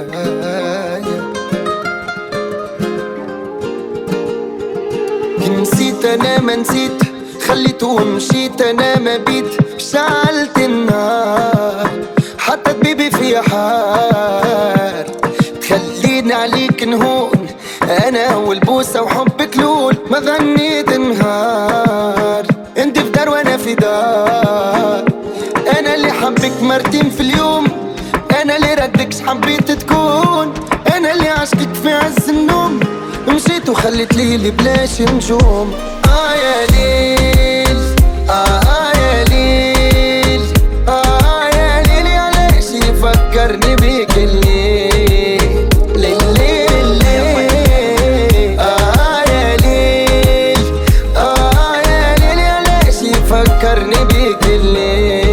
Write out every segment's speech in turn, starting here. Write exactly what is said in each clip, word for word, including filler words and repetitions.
نسيت انا ما نسيت، خليت ومشيت انا ما بيت، شعلت النار حتى طبيبي في حار، تخليني عليك نهون انا والبوسة وحبك لول، ما غنيت نهار انت في دار وانا في دار، انا اللي حبك مرتين في اليوم، انا اللي ردكش حبيت تكون، انا اللي عشقك في عز النوم، مشيت وخليت ليلي بلاش نجوم. آه يا ليل آه, آه يا ليل آه يا ليل، علاش يفكرني بيك الليل ليل ليل ليل. آه يا ليل آه يا ليل، علاش يفكرني بيك الليل.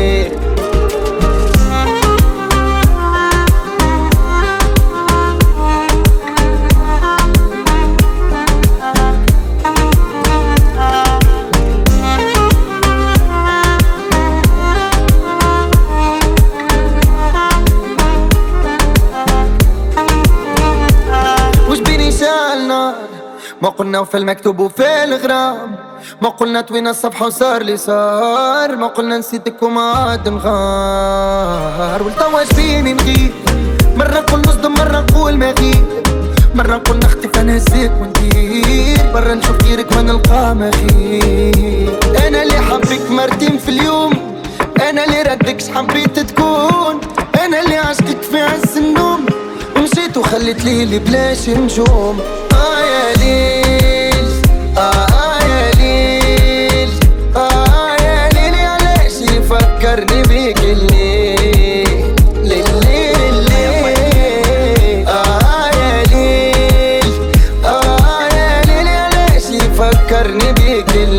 ما قلنا وفي المكتوب وفي الغرام، ما قلنا توينا الصفحة وصار لي صار، ما قلنا نسيتك وما عاد نغار، والتوا فيني نغيب، مرة نقول نصدم مرة نقول ما غيب، مرة نقول نختفى نهزيك وندير، مرة نشوف غيرك ما نلقى ما خير، انا اللي حبك مرتين في اليوم، انا اللي ردكش حبيت تكون، انا اللي عشقك في عز النوم، مشيت وخليت ليلي بلاش نجوم. آه يا ليل آه, آه يا ليل آه يا ليل، علاش يفكرني بيك الليل ليل ليل ليل. آه يا ليل آه يا ليل، علاش يفكرني بيك الليل.